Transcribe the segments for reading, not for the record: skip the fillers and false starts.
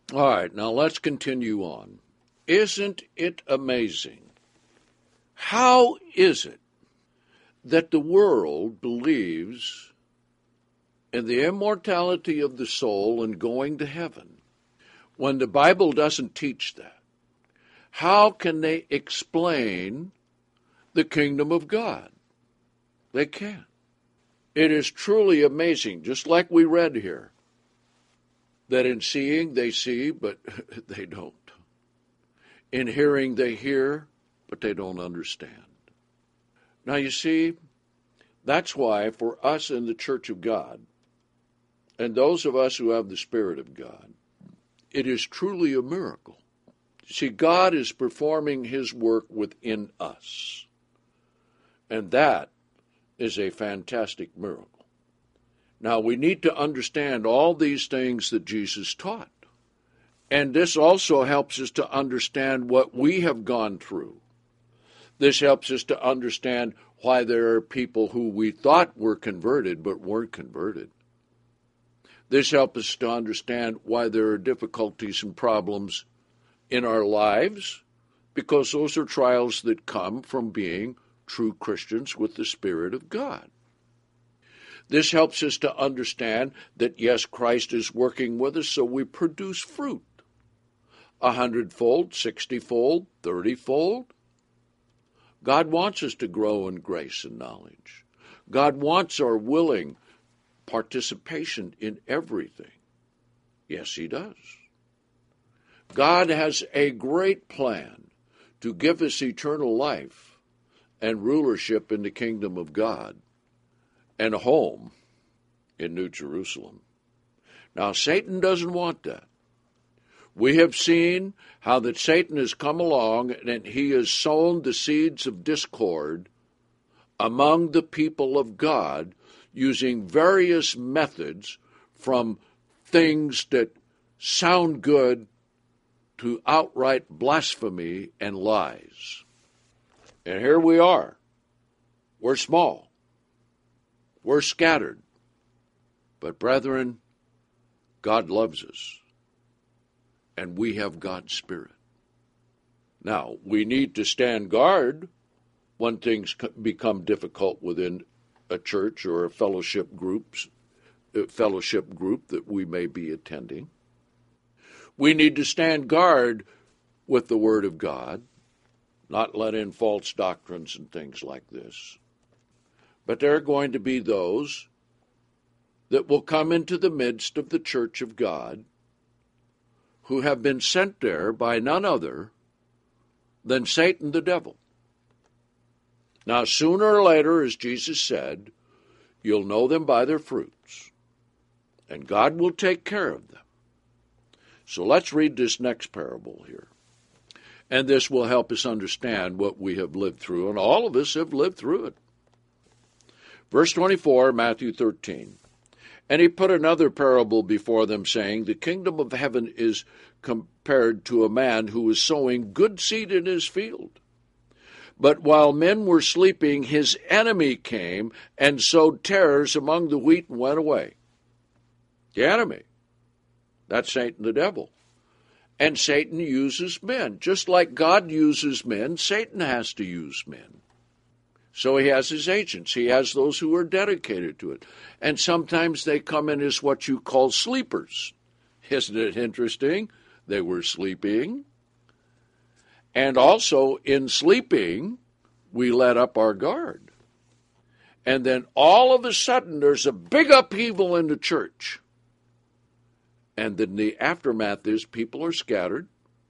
All right, now let's continue on. Isn't it amazing? How is it that the world believes in the immortality of the soul and going to heaven when the Bible doesn't teach that? How can they explain the kingdom of God? They can't. It is truly amazing, just like we read here, that in seeing they see, but they don't. In hearing they hear, but they don't understand. Now you see, that's why for us in the Church of God, and those of us who have the Spirit of God, it is truly a miracle. See, God is performing His work within us. And that is a fantastic miracle. Now, we need to understand all these things that Jesus taught. And this also helps us to understand what we have gone through. This helps us to understand why there are people who we thought were converted but weren't converted. This helps us to understand why there are difficulties and problems in our lives, because those are trials that come from being true Christians with the Spirit of God. This helps us to understand that, yes, Christ is working with us, so we produce fruit. 100-fold, 60-fold, 30-fold. God wants us to grow in grace and knowledge. God wants our willing participation in everything. Yes, He does. God has a great plan to give us eternal life and rulership in the kingdom of God and a home in New Jerusalem. Now, Satan doesn't want that. We have seen how that Satan has come along and he has sown the seeds of discord among the people of God using various methods, from things that sound good to outright blasphemy and lies. And here we are. We're small. We're scattered. But brethren, God loves us. And we have God's Spirit. Now, we need to stand guard when things become difficult within a church or a fellowship group that we may be attending. We need to stand guard with the Word of God, not let in false doctrines and things like this. But there are going to be those that will come into the midst of the church of God who have been sent there by none other than Satan the devil. Now, sooner or later, as Jesus said, you'll know them by their fruits, and God will take care of them. So let's read this next parable here. And this will help us understand what we have lived through, and all of us have lived through it. Verse 24, Matthew 13. And he put another parable before them, saying, the kingdom of heaven is compared to a man who was sowing good seed in his field. But while men were sleeping, his enemy came and sowed tares among the wheat and went away. The enemy. That's Satan the devil. And Satan uses men. Just like God uses men, Satan has to use men. So he has his agents. He has those who are dedicated to it. And sometimes they come in as what you call sleepers. Isn't it interesting? They were sleeping. And also in sleeping, we let up our guard. And then all of a sudden there's a big upheaval in the church. And then the aftermath is people are scattered,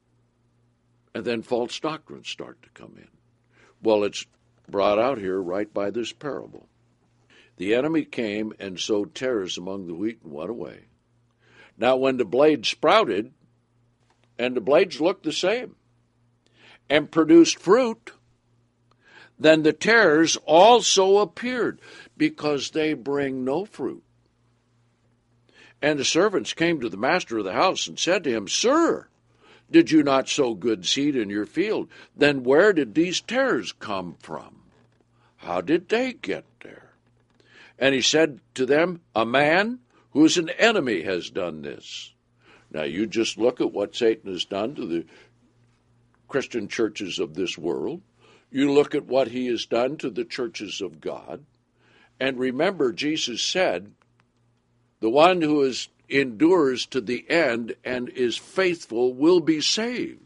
and then false doctrines start to come in. Well, it's brought out here right by this parable. The enemy came and sowed tares among the wheat and went away. Now, when the blades sprouted, and the blades looked the same, and produced fruit, then the tares also appeared, because they bring no fruit. And the servants came to the master of the house and said to him, Sir, did you not sow good seed in your field? Then where did these tares come from? How did they get there? And he said to them, A man who is an enemy has done this. Now, you just look at what Satan has done to the Christian churches of this world. You look at what he has done to the churches of God. And remember, Jesus said, the one who endures to the end and is faithful will be saved.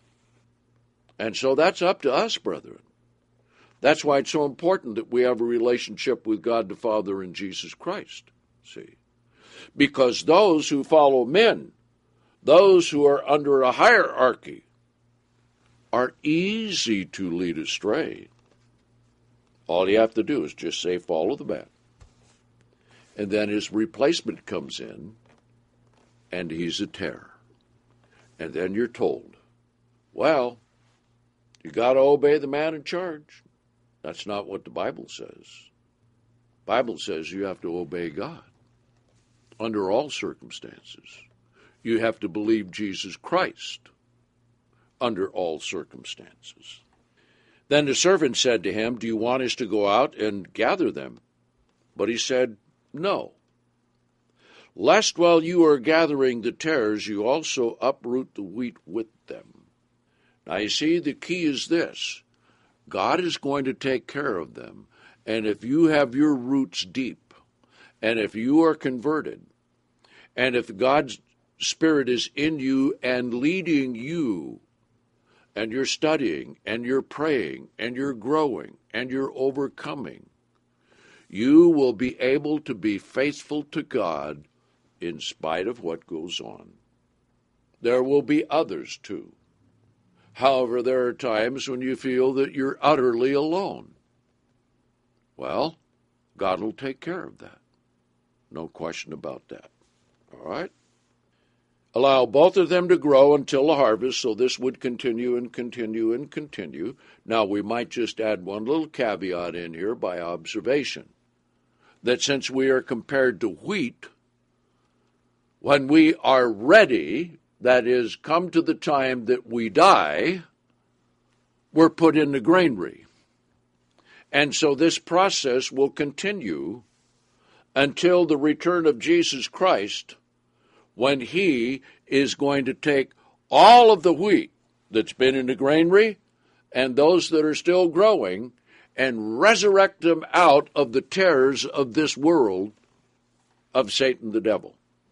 And so that's up to us, brethren. That's why it's so important that we have a relationship with God the Father and Jesus Christ. See? Because those who follow men, those who are under a hierarchy, are easy to lead astray. All you have to do is just say, follow the man. And then his replacement comes in, and he's a terror. And then you're told, well, you got to obey the man in charge. That's not what the Bible says. The Bible says you have to obey God under all circumstances. You have to believe Jesus Christ under all circumstances. Then the servant said to him, do you want us to go out and gather them? But he said, no. Lest while you are gathering the tares, you also uproot the wheat with them. Now you see, the key is this. God is going to take care of them. And if you have your roots deep, and if you are converted, and if God's Spirit is in you and leading you, and you're studying, and you're praying, and you're growing, and you're overcoming, you will be able to be faithful to God in spite of what goes on. There will be others too. However, there are times when you feel that you're utterly alone. Well, God will take care of that. No question about that. All right? Allow both of them to grow until the harvest, so this would continue and continue and continue. Now, we might just add one little caveat in here by observation, that since we are compared to wheat, when we are ready, that is, come to the time that we die, we're put in the granary. And so this process will continue until the return of Jesus Christ, when he is going to take all of the wheat that's been in the granary and those that are still growing and resurrect them out of the terrors of this world of Satan the devil.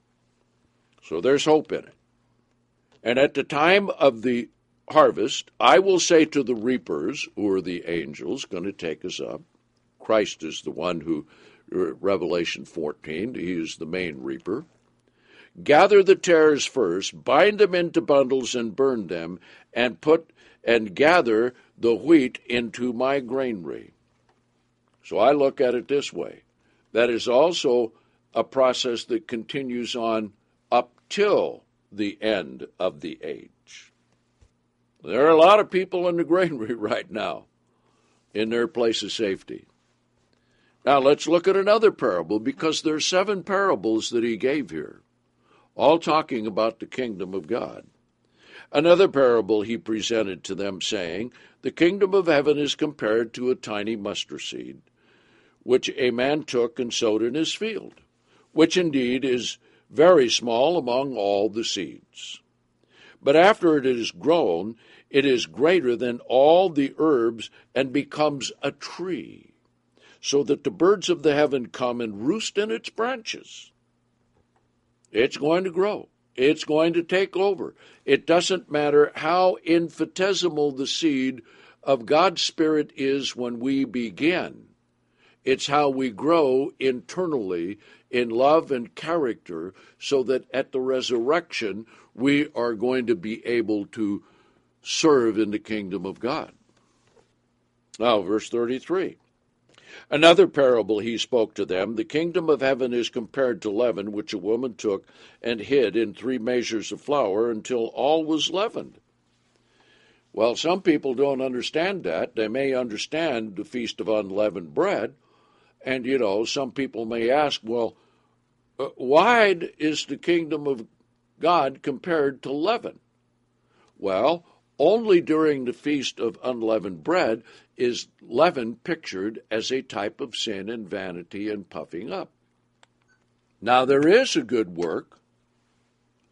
So there's hope in it. And at the time of the harvest, I will say to the reapers, who are the angels going to take us up, Christ is the one who, Revelation 14, he is the main reaper, gather the tares first, bind them into bundles and burn them, and gather the wheat into my granary. So I look at it this way. That is also a process that continues on up till the end of the age. There are a lot of people in the granary right now in their place of safety. Now let's look at another parable, because there are 7 parables that he gave here, all talking about the kingdom of God. Another parable he presented to them, saying, the kingdom of heaven is compared to a tiny mustard seed, which a man took and sowed in his field, which indeed is very small among all the seeds. But after it is grown, it is greater than all the herbs and becomes a tree, so that the birds of the heaven come and roost in its branches. It's going to grow. It's going to take over. It doesn't matter how infinitesimal the seed of God's Spirit is when we begin. It's how we grow internally in love and character, so that at the resurrection we are going to be able to serve in the kingdom of God. Now, verse 33. Another parable he spoke to them, the kingdom of heaven is compared to leaven, which a woman took and hid in 3 measures of flour until all was leavened. Well, some people don't understand that. They may understand the Feast of Unleavened Bread, and, some people may ask, well, why is the kingdom of God compared to leaven? Well, only during the Feast of Unleavened Bread is leaven pictured as a type of sin and vanity and puffing up. Now, there is a good work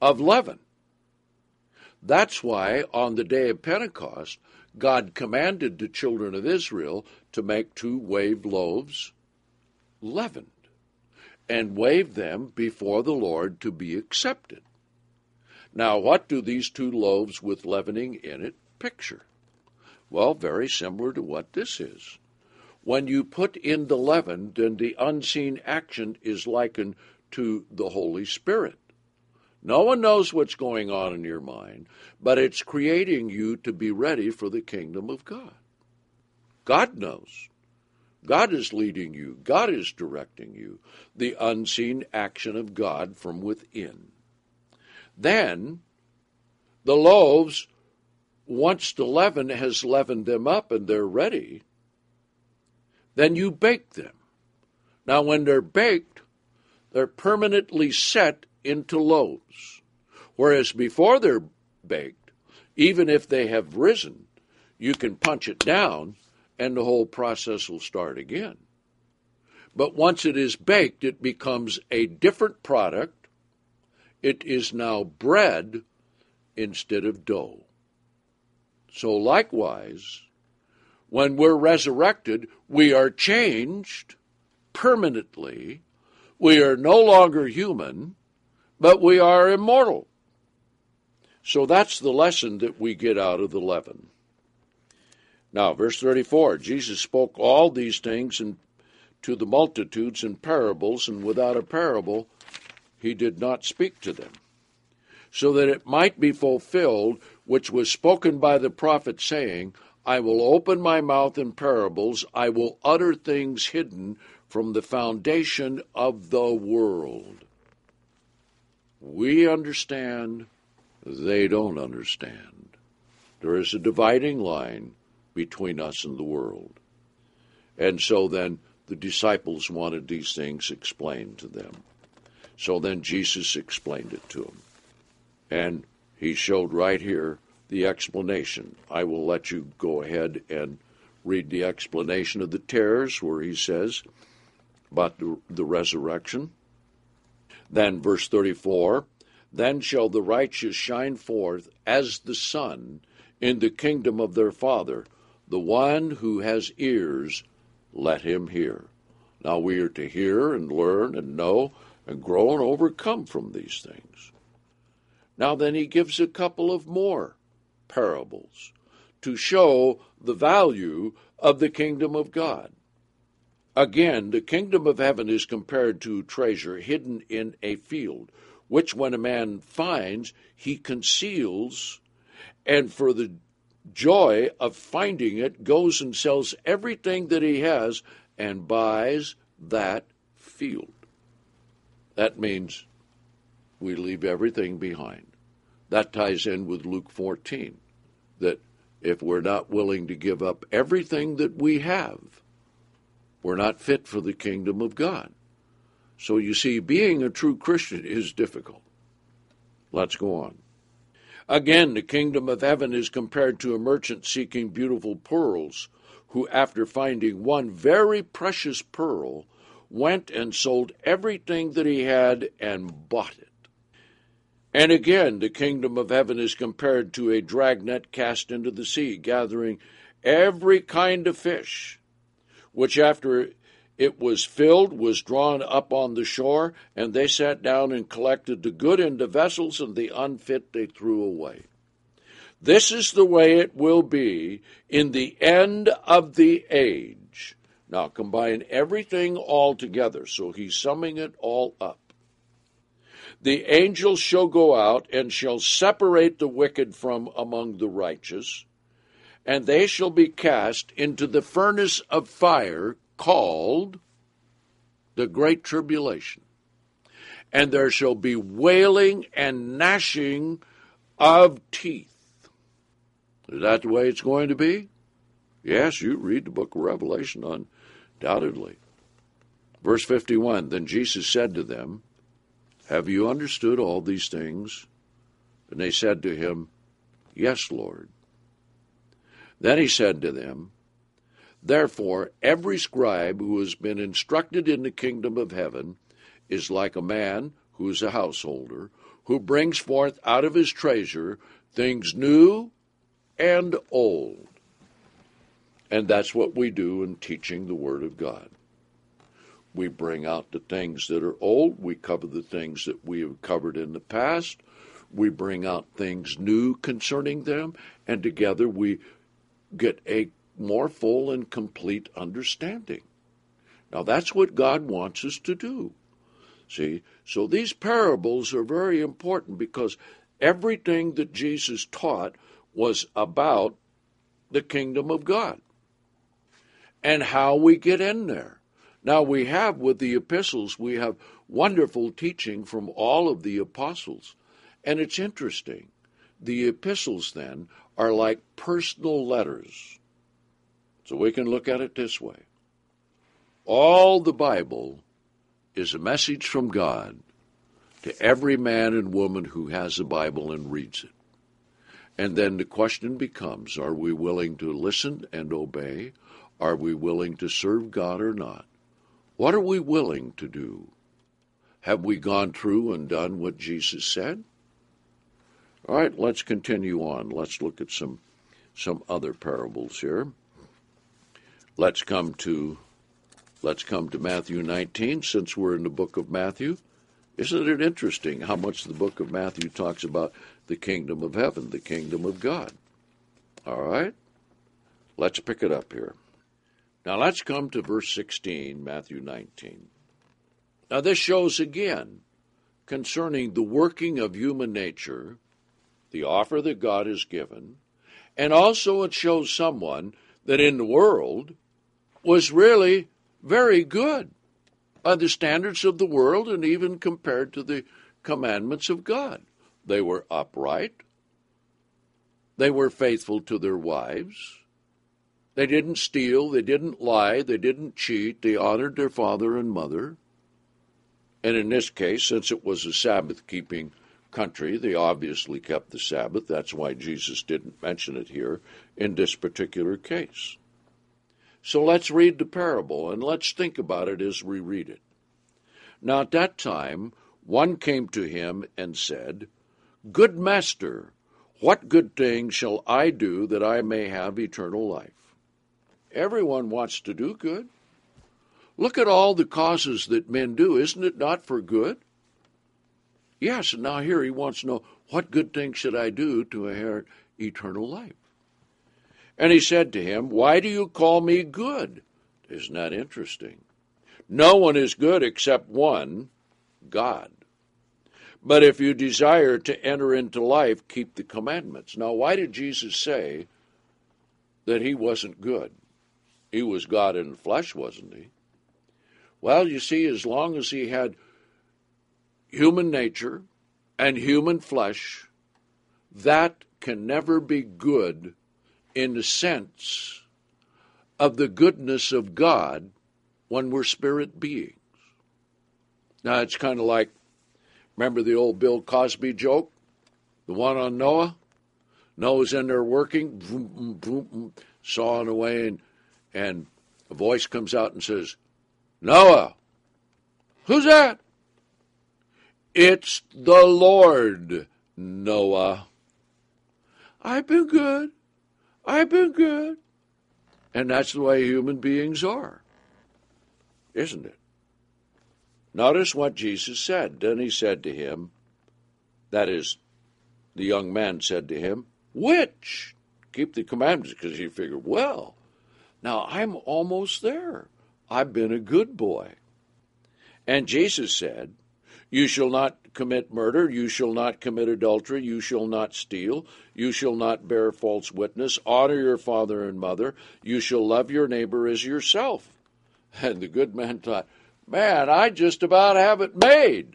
of leaven. That's why on the day of Pentecost, God commanded the children of Israel to make 2 waved loaves leavened and wave them before the Lord to be accepted. Now, what do these 2 loaves with leavening in it picture? Well, very similar to what this is. When you put in the leaven, then the unseen action is likened to the Holy Spirit. No one knows what's going on in your mind, but it's creating you to be ready for the kingdom of God. God knows. God is leading you. God is directing you. The unseen action of God from within. Then, the loaves, once the leaven has leavened them up and they're ready, then you bake them. Now, when they're baked, they're permanently set into loaves. Whereas before they're baked, even if they have risen, you can punch it down and the whole process will start again. But once it is baked, it becomes a different product. It is now bread instead of dough. So likewise, when we're resurrected, we are changed permanently. We are no longer human, but we are immortal. So that's the lesson that we get out of the leaven. Now, verse 34, Jesus spoke all these things to the multitudes in parables, and without a parable he did not speak to them, so that it might be fulfilled which was spoken by the prophet, saying, I will open my mouth in parables, I will utter things hidden from the foundation of the world. We understand, they don't understand. There is a dividing line between us and the world. And so then the disciples wanted these things explained to them. So then Jesus explained it to them. And he showed right here the explanation. I will let you go ahead and read the explanation of the tares, where he says about the resurrection. Then verse 34, then shall the righteous shine forth as the sun in the kingdom of their Father. The one who has ears, let him hear. Now we are to hear and learn and know and grow and overcome from these things. Now then he gives a couple of more parables to show the value of the kingdom of God. Again, the kingdom of heaven is compared to treasure hidden in a field, which when a man finds, he conceals, and for the joy of finding it, goes and sells everything that he has and buys that field. That means we leave everything behind. That ties in with Luke 14, that if we're not willing to give up everything that we have, we're not fit for the kingdom of God. So you see, being a true Christian is difficult. Let's go on. Again, the kingdom of heaven is compared to a merchant seeking beautiful pearls, who after finding one very precious pearl, went and sold everything that he had and bought it. And again, the kingdom of heaven is compared to a dragnet cast into the sea, gathering every kind of fish, which after it was filled was drawn up on the shore, and they sat down and collected the good into vessels, and the unfit they threw away. This is the way it will be in the end of the age. Now combine everything all together, so he's summing it all up. The angels shall go out and shall separate the wicked from among the righteous, and they shall be cast into the furnace of fire called the Great Tribulation. And there shall be wailing and gnashing of teeth. Is that the way it's going to be? Yes, you read the book of Revelation undoubtedly. Verse 51, then Jesus said to them, have you understood all these things? And they said to him, yes, Lord. Then he said to them, therefore every scribe who has been instructed in the kingdom of heaven is like a man who is a householder, who brings forth out of his treasure things new and old. And that's what we do in teaching the Word of God. We bring out the things that are old. We cover the things that we have covered in the past. We bring out things new concerning them, and together we get a more full and complete understanding. Now, that's what God wants us to do. See, so these parables are very important because everything that Jesus taught was about the kingdom of God and how we get in there. Now, we have with the epistles, we have wonderful teaching from all of the apostles. And it's interesting. The epistles, then, are like personal letters. So we can look at it this way. All the Bible is a message from God to every man and woman who has a Bible and reads it. And then the question becomes, are we willing to listen and obey? Are we willing to serve God or not? What are we willing to do? Have we gone through and done what Jesus said? All right, let's continue on. Let's look at some other parables here. Let's come to Matthew 19, since we're in the book of Matthew. Isn't it interesting how much the book of Matthew talks about the kingdom of heaven, the kingdom of God? All right, let's pick it up here. Now let's come to verse 16, Matthew 19. Now this shows again concerning the working of human nature, the offer that God has given, and also it shows someone that in the world was really very good by the standards of the world and even compared to the commandments of God. They were upright. They were faithful to their wives. They didn't steal. They didn't lie. They didn't cheat. They honored their father and mother. And in this case, since it was a Sabbath-keeping country, they obviously kept the Sabbath. That's why Jesus didn't mention it here in this particular case. So let's read the parable, and let's think about it as we read it. Now at that time, one came to him and said, "Good master, what good thing shall I do that I may have eternal life?" Everyone wants to do good. Look at all the causes that men do. Isn't it not for good? Yes, and now here he wants to know, what good thing should I do to inherit eternal life? And he said to him, "Why do you call me good?" Isn't that interesting? No one is good except one, God. But if you desire to enter into life, keep the commandments. Now, why did Jesus say that he wasn't good? He was God in the flesh, wasn't he? Well, you see, as long as he had human nature and human flesh, that can never be good in the sense of the goodness of God when we're spirit beings. Now, it's kind of like, remember the old Bill Cosby joke? The one on Noah? Noah's in there working, vroom, vroom, vroom, sawing away, and a voice comes out and says, "Noah, who's that?" "It's the Lord, Noah." "I've been good. I've been good." And that's the way human beings are, isn't it? Notice what Jesus said. Then he said to him, that is, the young man said to him, "Which?" Keep the commandments, because he figured, well, now I'm almost there. I've been a good boy. And Jesus said, "You shall not commit murder, you shall not commit adultery, you shall not steal, you shall not bear false witness, honor your father and mother, you shall love your neighbor as yourself." And the good man thought, man, I just about have it made.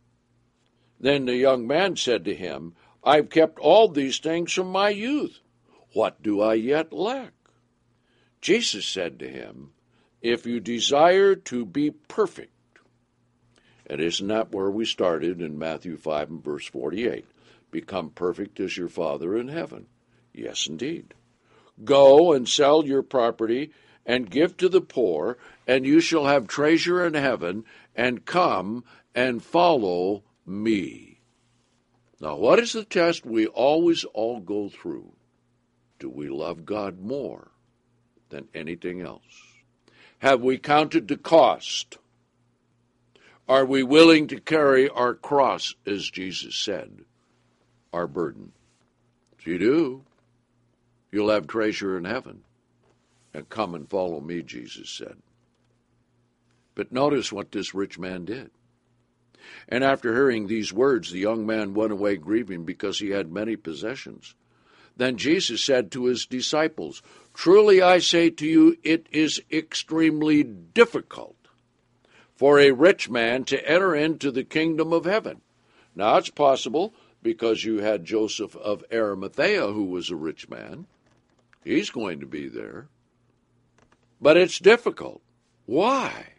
Then the young man said to him, "I've kept all these things from my youth. What do I yet lack?" Jesus said to him, "If you desire to be perfect," and isn't that where we started in Matthew 5 and verse 48? "Become perfect as your Father in heaven." Yes, indeed. "Go and sell your property and give to the poor, and you shall have treasure in heaven, and come and follow me." Now, what is the test we always all go through? Do we love God more than anything else? Have we counted the cost? Are we willing to carry our cross, as Jesus said, our burden? If you do, you'll have treasure in heaven. And come and follow me, Jesus said. But notice what this rich man did. And after hearing these words, the young man went away grieving because he had many possessions. Then Jesus said to his disciples, "Truly I say to you, it is extremely difficult for a rich man to enter into the kingdom of heaven." Now it's possible because you had Joseph of Arimathea, who was a rich man. He's going to be there. But it's difficult. Why?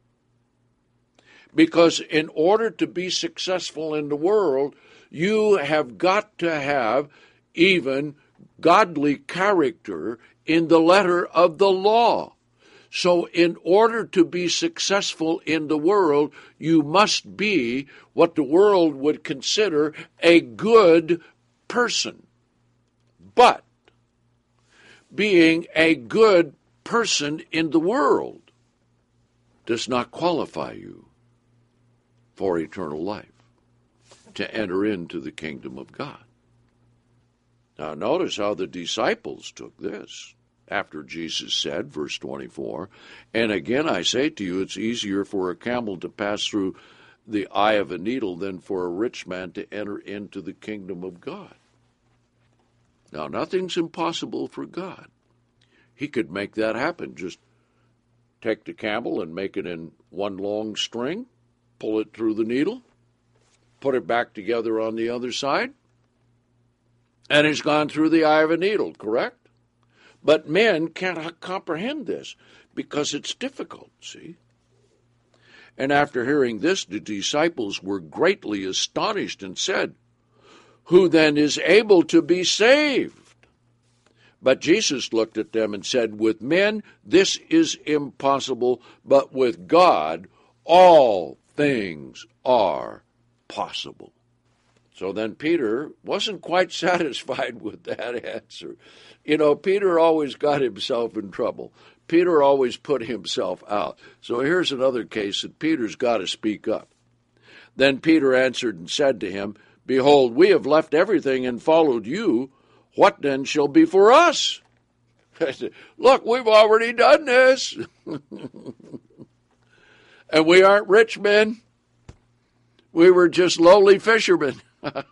Because in order to be successful in the world, you have got to have even godly character in the letter of the law. So in order to be successful in the world, you must be what the world would consider a good person. But being a good person in the world does not qualify you for eternal life, to enter into the kingdom of God. Now notice how the disciples took this. After Jesus said, verse 24, "And again I say to you, it's easier for a camel to pass through the eye of a needle than for a rich man to enter into the kingdom of God." Now nothing's impossible for God. He could make that happen. Just take the camel and make it in one long string, pull it through the needle, put it back together on the other side, and it's gone through the eye of a needle, correct? But men can't comprehend this because it's difficult, see? And after hearing this, the disciples were greatly astonished and said, "Who then is able to be saved?" But Jesus looked at them and said, "With men this is impossible, but with God all things are possible." So then Peter wasn't quite satisfied with that answer. You know, Peter always got himself in trouble. Peter always put himself out. So here's another case that Peter's got to speak up. Then Peter answered and said to him, "Behold, we have left everything and followed you. What then shall be for us?" I said, "Look, we've already done this." And we aren't rich men. We were just lowly fishermen.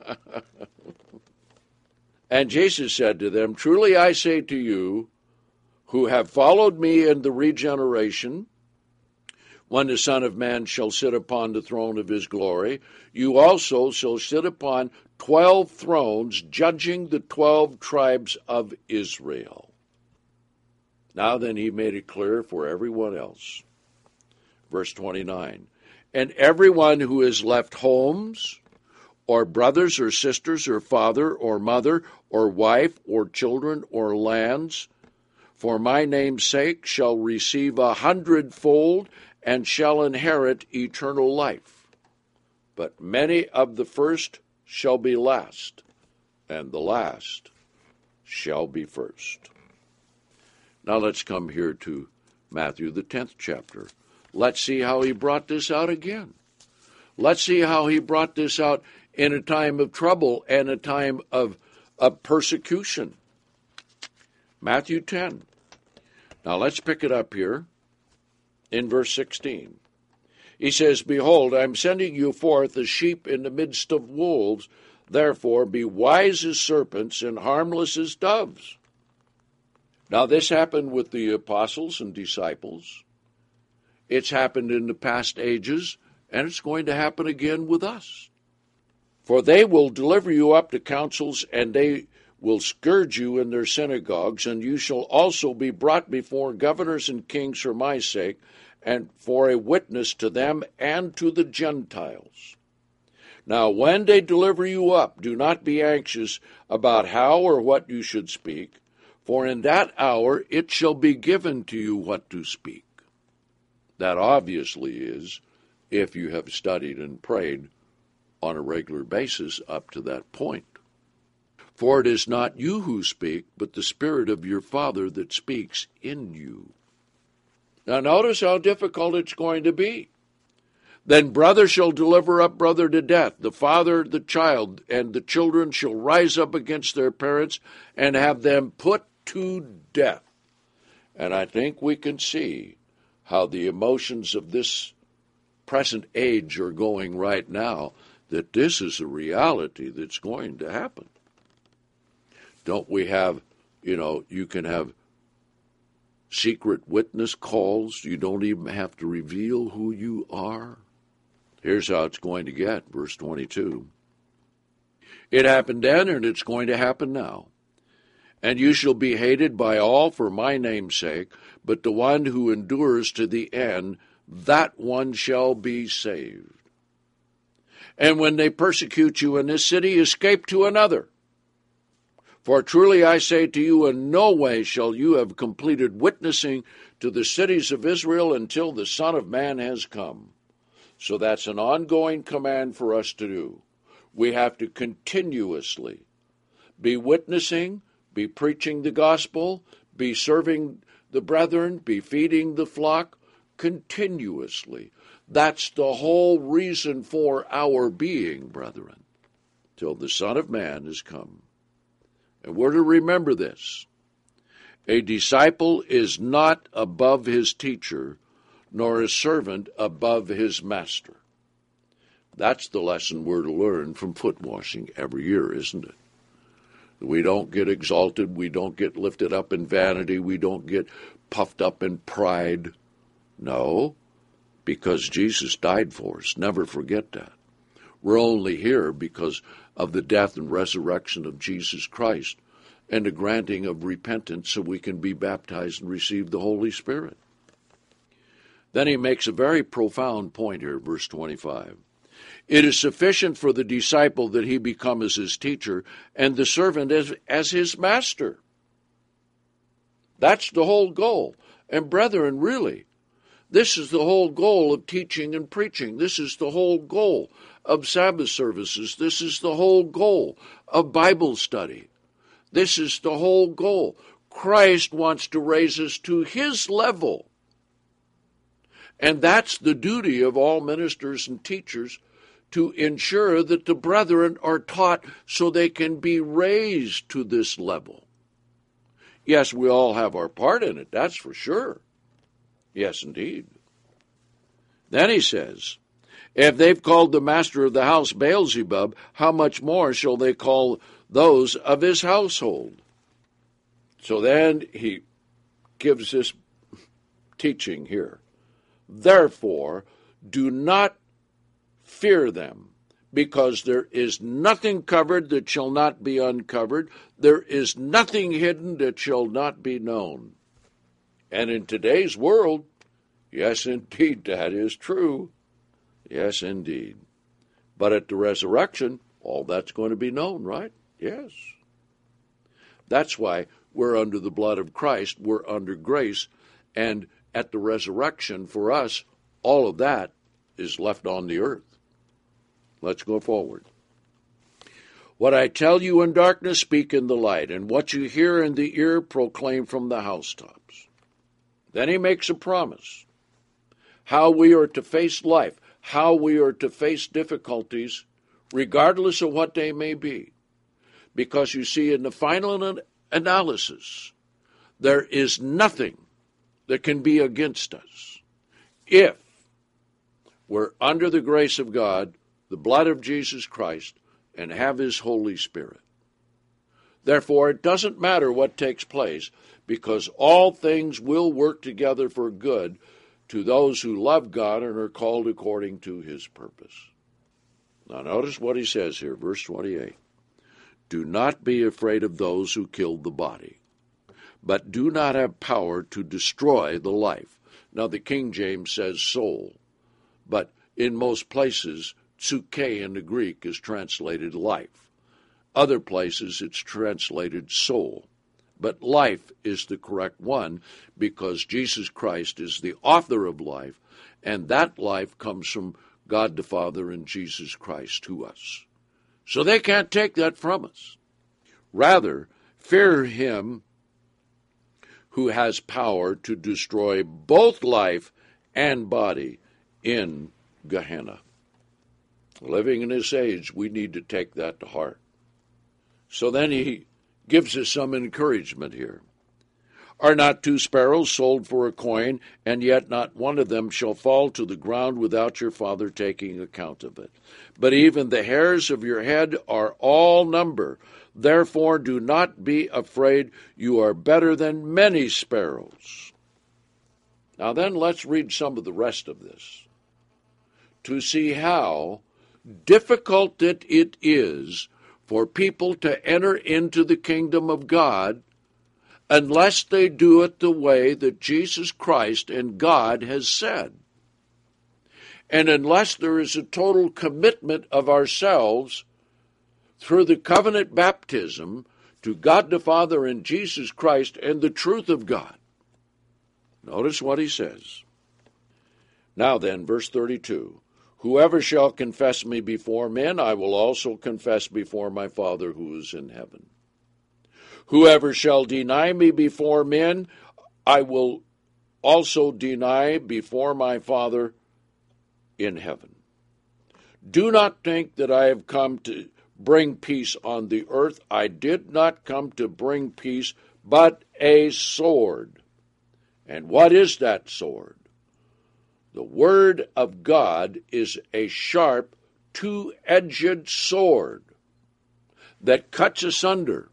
And Jesus said to them, "Truly I say to you, who have followed me in the regeneration, when the Son of Man shall sit upon the throne of his glory, you also shall sit upon 12 thrones, judging the 12 tribes of Israel." Now then he made it clear for everyone else. Verse 29, "And everyone who has left homes, or brothers or sisters, or father or mother, or wife, or children, or lands, for my name's sake shall receive 100-fold, and shall inherit eternal life. But many of the first shall be last, and the last shall be first." Now let's come here to Matthew, the 10th chapter. Let's see how he brought this out again. Let's see how he brought this out in a time of trouble and a time of persecution. Matthew 10. Now let's pick it up here in verse 16. He says, "Behold, I'm sending you forth as sheep in the midst of wolves. Therefore be wise as serpents and harmless as doves." Now this happened with the apostles and disciples. It's happened in the past ages, and it's going to happen again with us. "For they will deliver you up to councils, and they will scourge you in their synagogues, and you shall also be brought before governors and kings for my sake, and for a witness to them and to the Gentiles. Now when they deliver you up, do not be anxious about how or what you should speak, for in that hour it shall be given to you what to speak." That obviously is if you have studied and prayed on a regular basis up to that point. For it is not you who speak, but the Spirit of your Father that speaks in you. Now notice how difficult it's going to be. Then brother shall deliver up brother to death, the father the child, and the children shall rise up against their parents and have them put to death. And I think we can see how the emotions of this present age are going right now, that this is a reality that's going to happen. Don't we have, you can have secret witness calls. You don't even have to reveal who you are. Here's how it's going to get, verse 22. It happened then, and it's going to happen now. And you shall be hated by all for my name's sake, but the one who endures to the end, that one shall be saved. And when they persecute you in this city, escape to another. For truly I say to you, in no way shall you have completed witnessing to the cities of Israel until the Son of Man has come. So that's an ongoing command for us to do. We have to continuously be witnessing, be preaching the gospel, be serving the brethren, be feeding the flock continuously. That's the whole reason for our being, brethren, till the Son of Man has come. And we're to remember this. A disciple is not above his teacher, nor a servant above his master. That's the lesson we're to learn from foot washing every year, isn't it? We don't get exalted, we don't get lifted up in vanity, we don't get puffed up in pride. No, because Jesus died for us. Never forget that. We're only here because of the death and resurrection of Jesus Christ and the granting of repentance so we can be baptized and receive the Holy Spirit. Then he makes a very profound point here, verse 25. It is sufficient for the disciple that he become as his teacher and the servant as his master. That's the whole goal. And brethren, really, this is the whole goal of teaching and preaching. This is the whole goal of Sabbath services. This is the whole goal of Bible study. This is the whole goal. Christ wants to raise us to his level. And that's the duty of all ministers and teachers, to ensure that the brethren are taught so they can be raised to this level. Yes, we all have our part in it, that's for sure. Yes, indeed. Then he says, if they've called the master of the house Beelzebub, how much more shall they call those of his household? So then he gives this teaching here. Therefore, do not fear them, because there is nothing covered that shall not be uncovered. There is nothing hidden that shall not be known. And in today's world, yes, indeed, that is true. Yes, indeed. But at the resurrection, all that's going to be known, right? Yes. That's why we're under the blood of Christ. We're under grace. And at the resurrection, for us, all of that is left on the earth. Let's go forward. What I tell you in darkness, speak in the light, and what you hear in the ear, proclaim from the housetops. Then he makes a promise. How we are to face life, how we are to face difficulties, regardless of what they may be. Because you see, in the final analysis, there is nothing that can be against us if we're under the grace of God, the blood of Jesus Christ, and have his Holy Spirit. Therefore, it doesn't matter what takes place, because all things will work together for good to those who love God and are called according to his purpose. Now notice what he says here, verse 28. Do not be afraid of those who kill the body, but do not have power to destroy the life. Now the King James says soul, but in most places, psuche in the Greek is translated life. Other places it's translated soul. But life is the correct one, because Jesus Christ is the author of life, and that life comes from God the Father and Jesus Christ to us. So they can't take that from us. Rather, fear him who has power to destroy both life and body in Gehenna. Living in this age, we need to take that to heart. So then he gives us some encouragement here. Are not 2 sparrows sold for a coin, and yet not one of them shall fall to the ground without your Father taking account of it? But even the hairs of your head are all numbered. Therefore do not be afraid. You are better than many sparrows. Now then, let's read some of the rest of this to see how difficult it is for people to enter into the kingdom of God unless they do it the way that Jesus Christ and God has said. And unless there is a total commitment of ourselves through the covenant baptism to God the Father and Jesus Christ and the truth of God. Notice what he says. Now then, verse 32, whoever shall confess me before men, I will also confess before my Father who is in heaven. Whoever shall deny me before men, I will also deny before my Father in heaven. Do not think that I have come to bring peace on the earth. I did not come to bring peace, but a sword. And what is that sword? The word of God is a sharp, two-edged sword that cuts asunder,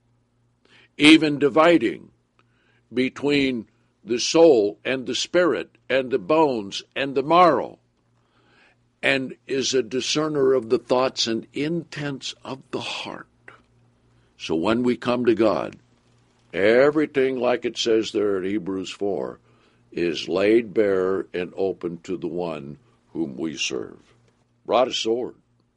even dividing between the soul and the spirit and the bones and the marrow, and is a discerner of the thoughts and intents of the heart. So when we come to God, everything, like it says there in Hebrews 4, is laid bare and open to the one whom we serve. Brought a sword.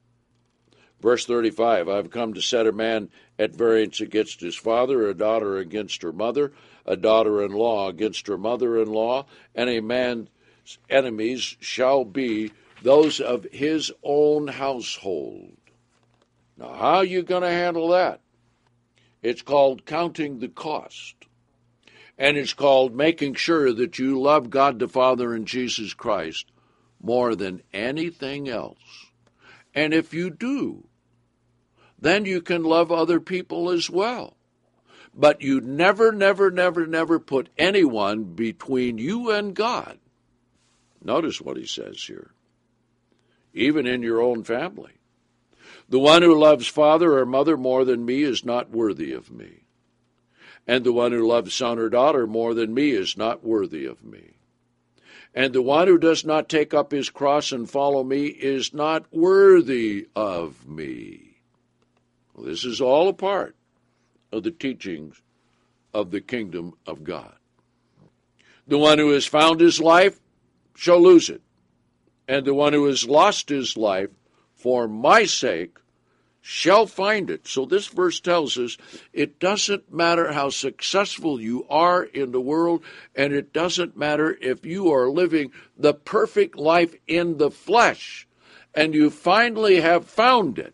Verse 35, I have come to set a man at variance against his father, a daughter against her mother, a daughter-in-law against her mother-in-law, and a man's enemies shall be those of his own household. Now, how are you going to handle that? It's called counting the cost. And it's called making sure that you love God the Father and Jesus Christ more than anything else. And if you do, then you can love other people as well. But you never, never, never, never put anyone between you and God. Notice what he says here. Even in your own family. The one who loves father or mother more than me is not worthy of me. And the one who loves son or daughter more than me is not worthy of me. And the one who does not take up his cross and follow me is not worthy of me. Well, this is all a part of the teachings of the kingdom of God. The one who has found his life shall lose it. And the one who has lost his life for my sake shall find it. So this verse tells us it doesn't matter how successful you are in the world, and it doesn't matter if you are living the perfect life in the flesh, and you finally have found it.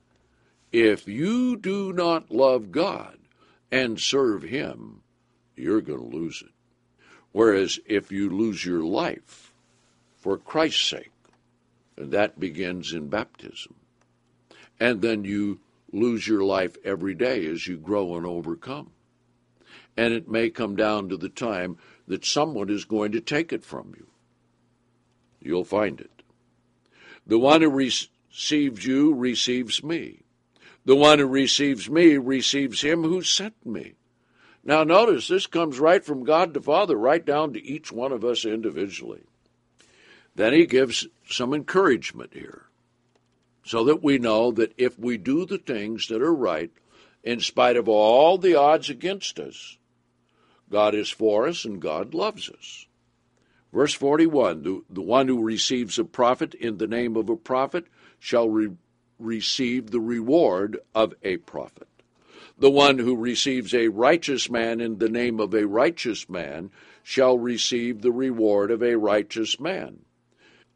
If you do not love God and serve him, you're going to lose it. Whereas if you lose your life for Christ's sake, and that begins in baptism, and then you lose your life every day as you grow and overcome. And it may come down to the time that someone is going to take it from you. You'll find it. The one who receives you receives me. The one who receives me receives him who sent me. Now notice, this comes right from God the Father, right down to each one of us individually. Then he gives some encouragement here, so that we know that if we do the things that are right, in spite of all the odds against us, God is for us and God loves us. Verse 41, the one who receives a prophet in the name of a prophet shall receive the reward of a prophet. The one who receives a righteous man in the name of a righteous man shall receive the reward of a righteous man.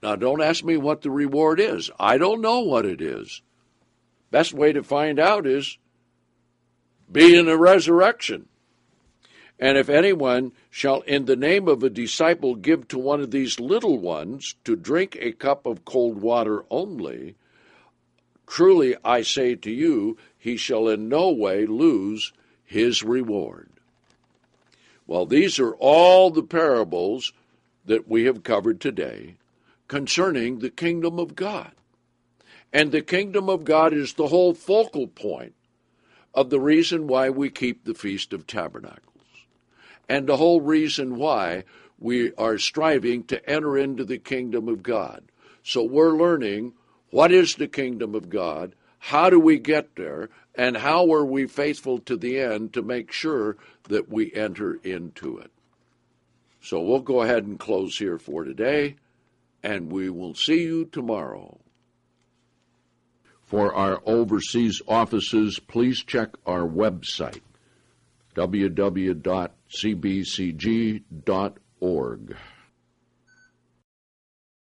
Now, don't ask me what the reward is. I don't know what it is. Best way to find out is be in a resurrection. And if anyone shall in the name of a disciple give to one of these little ones to drink a cup of cold water only, truly I say to you, he shall in no way lose his reward. Well, these are all the parables that we have covered today concerning the kingdom of God. And the kingdom of God is the whole focal point of the reason why we keep the Feast of Tabernacles, and the whole reason why we are striving to enter into the kingdom of God. So we're learning what is the kingdom of God, how do we get there, and how are we faithful to the end to make sure that we enter into it. So we'll go ahead and close here for today, and we will see you tomorrow. For our overseas offices, please check our website, www.cbcg.org.